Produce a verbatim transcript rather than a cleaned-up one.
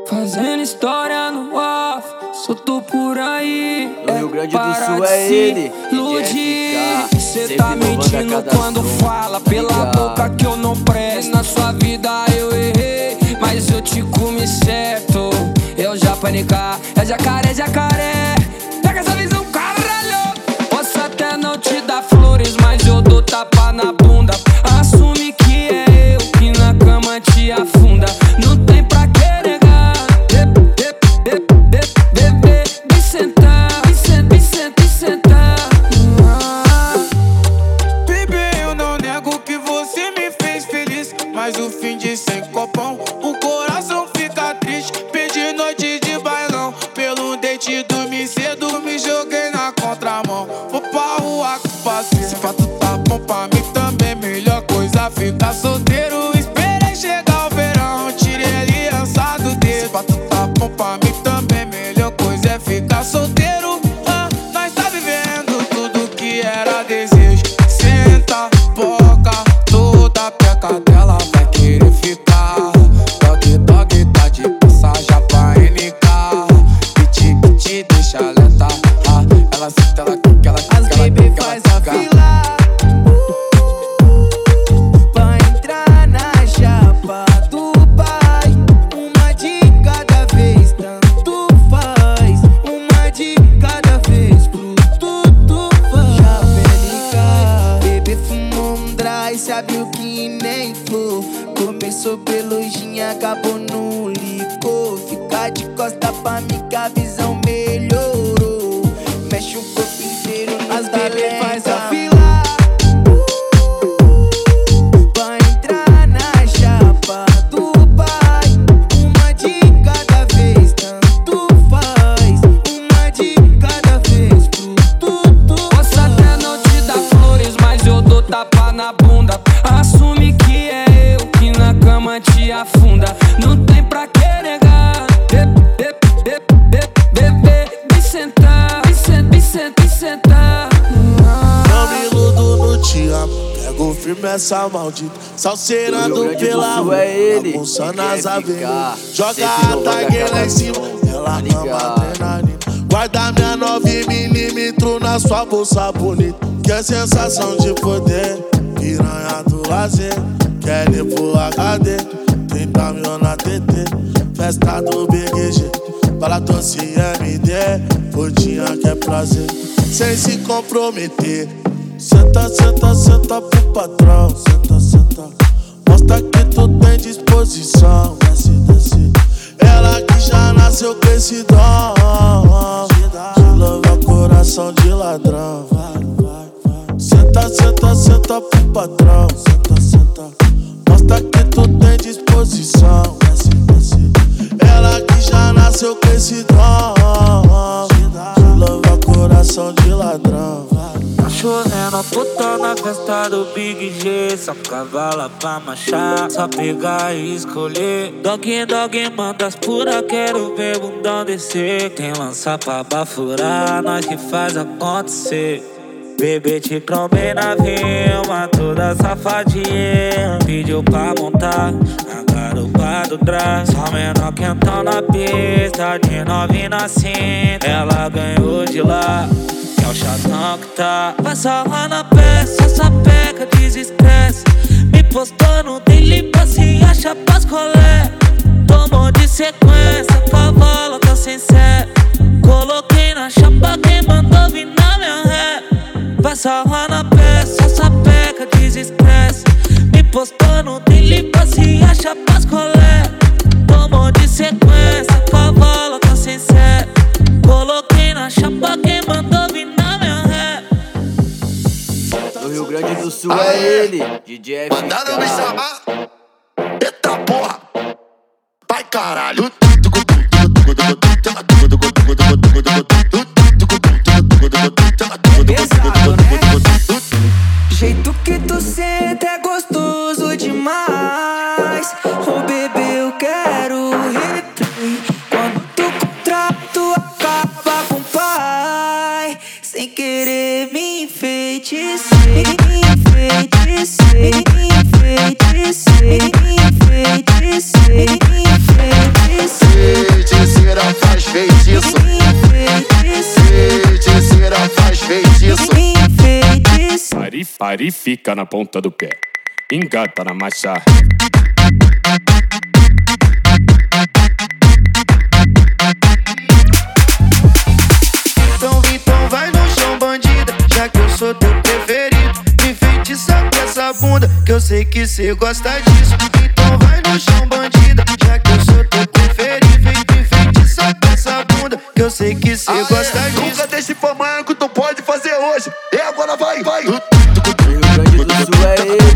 Fazendo história no off, solto por aí. No Rio Grande do Sul é ele, iludir. Cê tá mentindo quando fala pela boca que eu não presto. Na sua vida eu errei, mas eu te comi certo. Eu já panicar, é jacaré, jacaré. Pega essa visão, caralho. Posso até não te dar flores, mas eu dou tapa na bunda. Assume que é eu que na cama te afunda. Não tem pra que negar. Bebê, vem sentar, vem sentar, vem sentar, vem sentar. Bebê, eu não nego que você me fez feliz, mas o fim de sem copão, o coração fica triste. Perdi noite de bailão, pelo date dormi cedo, me joguei na contramão. Vou pra rua com parceiro, se fato tá bom pra mim também, melhor coisa ficar solteiro. Esperei chegar o verão, tirei a aliança do dedo. Se fato tá bom pra mim também, melhor coisa é ficar solteiro. Ah, nós tá vivendo tudo que era desejo. Senta, boca, toda peca dela vai querer ficar. Dog, dog, tá de passagem pra N K. Kit, kit, deixa lenta. Ah, ela senta, ela quica, ela quica, ela quica. As baby faz a fila pra entrar na chapa do pai. Uma de cada vez, tanto faz. Uma de cada vez, pro tudo faz. Japélica, bebê fumou um dry, sabe o que nem flor. Começou pelo gin, acabou no licor. Fica de costa pra mim que a visão melhorou. Mexe o corpo inteiro, as bebê faz a fila pra entrar na chapa do pai. Uma de cada vez, tanto faz. Uma de cada vez, pro tudo. Posso até não te dar flores, mas eu dou tapa na bunda. Assume que é eu que na cama te afunda. Não tem pra que negar. Bebê, vem sentar, vem sentar, vem sentar, vem sentar. Não me iludo no te amo, pego firme essa maldita. Salseirando pela rua, é ele, bagunça nas avenidas. Joga sempre a não vai tag lá acabar em cima, ela ama adrenalina. Guarda minha nove milímetros na sua bolsa bonita. Que é sensação de poder, piranha do lazer. Quer ir pro H D, trinta mil na T T. Festa do Big G, para doce M D. Rodinha que é prazer, sem se comprometer. Senta, senta, senta pro patrão. Senta, senta, mostra que tu tem disposição. Desce, desce, ela que já nasceu com esse dom de louvar coração de ladrão. Senta, senta, senta pro patrão. Senta, senta, mostra que tu tem disposição. Desce, desce, ela que já nasceu com esse dom de louvar coração de ladrão. Tá chovendo, puta na festa do Big G. Só cavala pra marchar, só pegar e escolher. Dog, dog, manda as pura, quero ver bundão descer. Tem lança pra bafurar, nós que faz acontecer. Bebê te trombei na rima, toda safadinha. Pediu pra montar na garupa do drag. Só menor quentão na pista, de novinha na cinta. Ela ganhou de lá, que é o chatão que tá. Passa lá na peça, essa peca desestresse. Me postou no daily pra se achar pras colé. Tomou de sequência, cavalo tá sem sé. Coloquei na chapa, quem mandou vir na minha ré. Passa lá na peça, essa peca desestresse. Me postou no daily pra se achar pras colé. Tomou de sequência, cavalo tá sem sé. Coloquei na chapa, quem mandou vir na minha ré. No Rio Grande do Sul é ele, D J F K. Mandaram me chamar. Eita porra, vai caralho. Jeito que tu senta é gostoso demais. Oh bebê, eu quero replay. Quando tu contrato acaba com o pai, sem querer me enfeitiçar. Me enfeitiçar, me enfeitiçar, me enfeitiçar, me enfeitiçar. para e fica na ponta do pé. Engata na marcha. Então, então vai no chão, bandida, já que eu sou teu preferido. Me enfeitiça com essa bunda, que eu sei que cê gosta disso. Então vai no chão, bandida, já que eu sou teu preferido. Me enfeitiça com essa bunda, que eu sei que cê gosta disso. Nunca deixe pra amanhã que tu pode fazer hoje. E agora vai, vai. Do Rio Grande do Sul é ele.